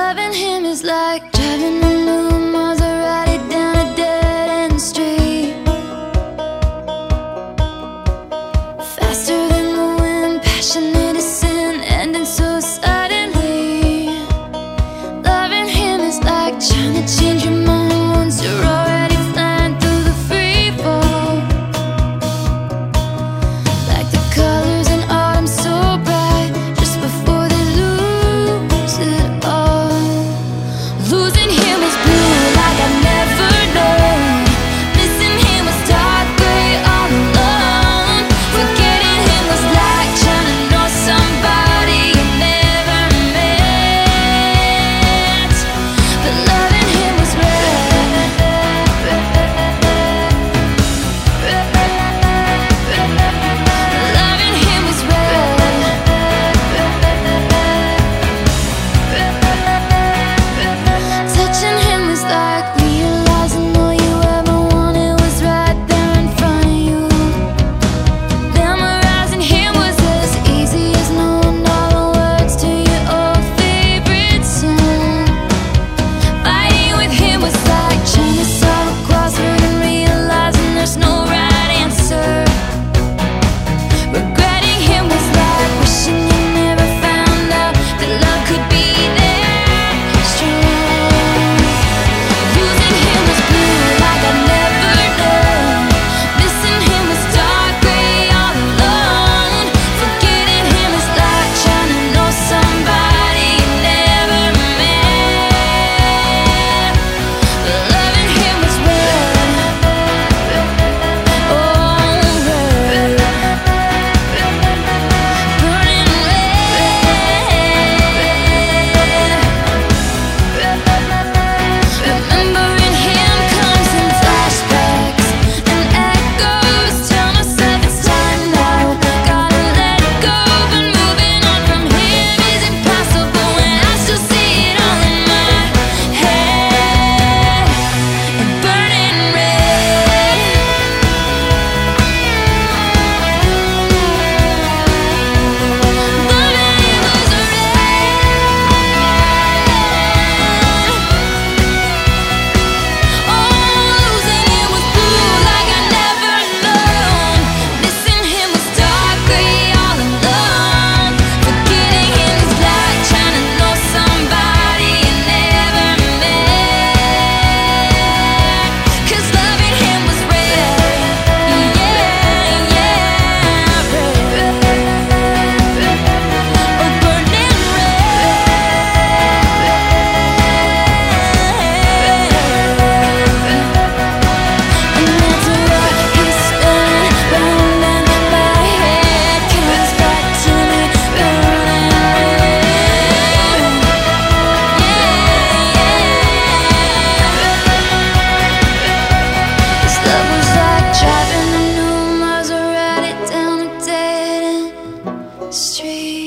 Loving him is like driving a new Maserati down a dead-end street, faster than the wind, passionate as sin, ending so suddenly. Loving him is like trying to change your mind once you're already flying through the free fall. Like the colors in autumn so bright, just before they lose it all. Losing him is blue like I've never known. Missing him was dark gray all alone. Forgetting him was like trying to know somebody you never met. But loving him was red. Loving him was red. Touching him was like realizing all you ever wanted was right there in front of you. Memorizing him was as easy as knowing all the words to your old favorite song. Fighting with him was like trying to solve a crossword and realizing there's no right answer. Regretting him was like wishing you never found out that love could be that strong. Losing him was blue like I'd never known. Missing him was dark gray all alone. Forgetting him is like trying to know somebody you never met. But loving him was red. Oh, red. Burning red. Remembering him comes in flashbacks and echoes. Tell myself it's time now. Gotta let go, but moving on from him is impossible when I still see it all in my head. And burning red. Loving him was red. Oh, losing him was blue like I'd never known. Missing him was dark gray all alone. Forgetting him is like trying to know somebody you never met. 'Cause loving him was red. Yeah, yeah, red. Oh, burning red. And that's what he's spinning round in my head. Comes back to me, burning red. This love was like driving a new Maserati down a dead-end street.